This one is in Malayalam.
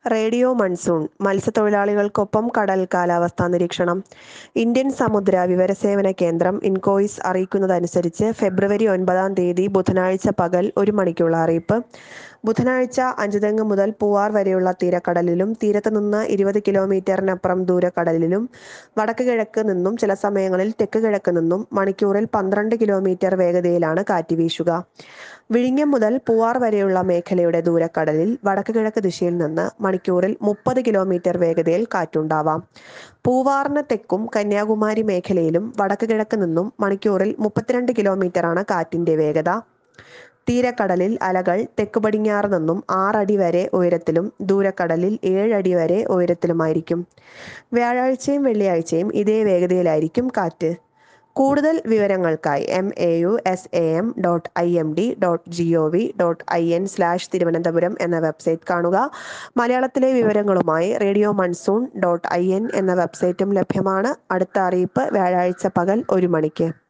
റേഡിയോ മൺസൂൺ മത്സ്യത്തൊഴിലാളികൾക്കൊപ്പം കടൽ കാലാവസ്ഥാ നിരീക്ഷണം. ഇന്ത്യൻ സമുദ്ര വിവരസേവന കേന്ദ്രം ഇൻകോയിസ് അറിയിക്കുന്നതനുസരിച്ച് February 9 ബുധനാഴ്ച പകൽ 1 മണിക്കുള്ള അറിയിപ്പ്. ബുധനാഴ്ച അഞ്ചുതെങ്ങ് മുതൽ പൂവാർ വരെയുള്ള തീരക്കടലിലും തീരത്തുനിന്ന് 20 കിലോമീറ്ററിനപ്പുറം ദൂരക്കടലിലും വടക്ക് കിഴക്ക് നിന്നും ചില സമയങ്ങളിൽ തെക്ക് കിഴക്ക് നിന്നും മണിക്കൂറിൽ 12 കിലോമീറ്റർ വേഗതയിലാണ് കാറ്റ് വീശുക. വിഴിഞ്ഞം മുതൽ പൂവാർ വരെയുള്ള മേഖലയുടെ ദൂരക്കടലിൽ വടക്ക് കിഴക്ക് ദിശയിൽ നിന്ന് മണിക്കൂറിൽ 30 കിലോമീറ്റർ വേഗതയിൽ കാറ്റുണ്ടാവാം. പൂവാറിന് തെക്കും കന്യാകുമാരി മേഖലയിലും വടക്ക് കിഴക്ക് നിന്നും മണിക്കൂറിൽ 32 കിലോമീറ്ററാണ് കാറ്റിന്റെ വേഗത. തീരക്കടലിൽ അലകൾ തെക്ക് പടിഞ്ഞാറ് നിന്നും 6 അടി വരെ ഉയരത്തിലും ദൂരക്കടലിൽ 7 അടി വരെ ഉയരത്തിലുമായിരിക്കും. വ്യാഴാഴ്ചയും വെള്ളിയാഴ്ചയും ഇതേ വേഗതയിലായിരിക്കും കാറ്റ്. കൂടുതൽ വിവരങ്ങൾക്കായി mausam.imd.gov.in/തിരുവനന്തപുരം എന്ന വെബ്സൈറ്റ് കാണുക. മലയാളത്തിലെ വിവരങ്ങളുമായി radiomonssoon.in എന്ന വെബ്സൈറ്റും ലഭ്യമാണ്. അടുത്ത അറിയിപ്പ് വ്യാഴാഴ്ച പകൽ 1 മണിക്ക്.